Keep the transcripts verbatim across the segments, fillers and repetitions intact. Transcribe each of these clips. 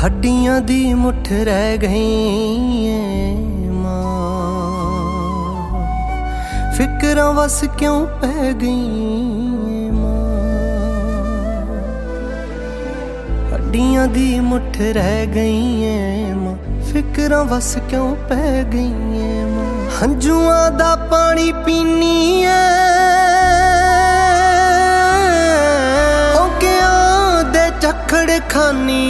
हड्डियां दी मुठ रह गई मां, फिक्रां वस क्यों पै गई मां। हड्डियां दी मुठ रह गई मां, फिक्रां वस क्यों पै गई मां। हंजुआं दा पानी पीनी है झखड़ खानी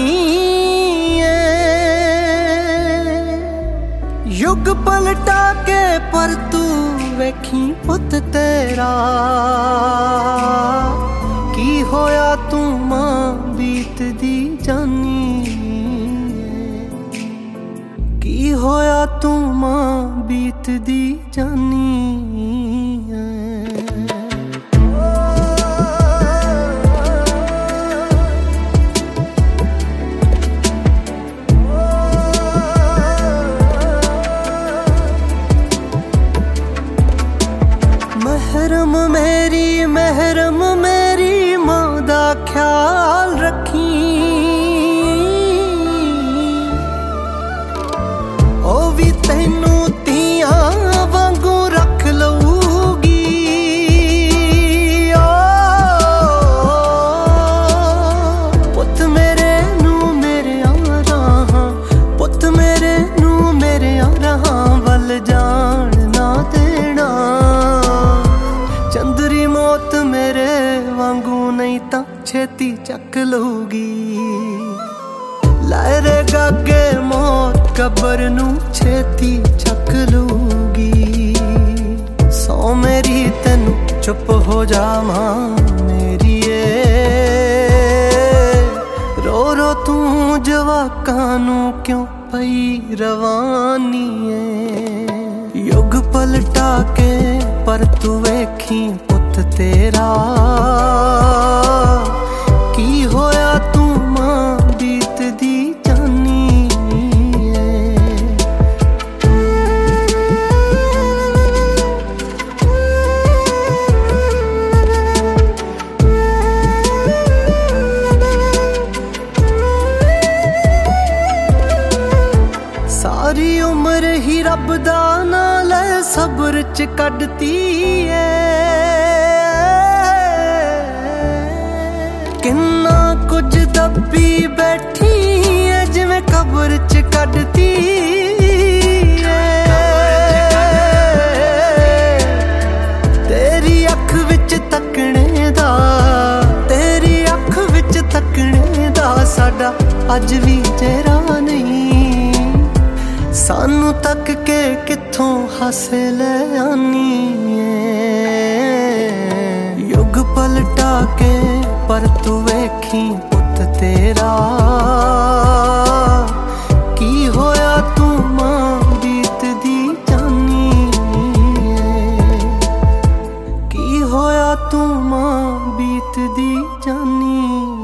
युग पलटा के पर तू वेखी पुत तेरा की होया तू मां बीत दी जानी। की होया तू मां बीत दी जानी। महरम मेरी महरम मेरी मां दा ख्याल रखी, ओ भी तैनू तियां वांगू रख लऊगी। ओ पुत मेरे नू मेरे आ रहा, पुत मेरे नू मेरे आ रहा वल जान ना देना। चंदरी मौत मेरे वांगू नहीं ता छेती चक लूगी। लारे गागे मौत कबर नू छेती चक लूगी। सौ मेरी तेनू चुप हो जा मां मेरी ए। रो रो तू जवाकां नू क्यों पई रवानी है। युग पलटा के पर तू वेखी पुत तेरा की होया तू मां बीत दी जानी। सारी उम्र ही रब दा ना ले सब्र च कड्डती है। किन्ना कुछ दबी बैठी है जिवें कब्र च कड्डती है। तेरी अख विच तकने दा, तेरी अख विच तकने दा साडा अज भी चेहरा नहीं। सानू तक के किथों हासे ले आनी है। युग पलटा के पर तू वेखी पुत तेरा की होया तू मां बीत दी जानी। की होया तू मां बीत दी जानी।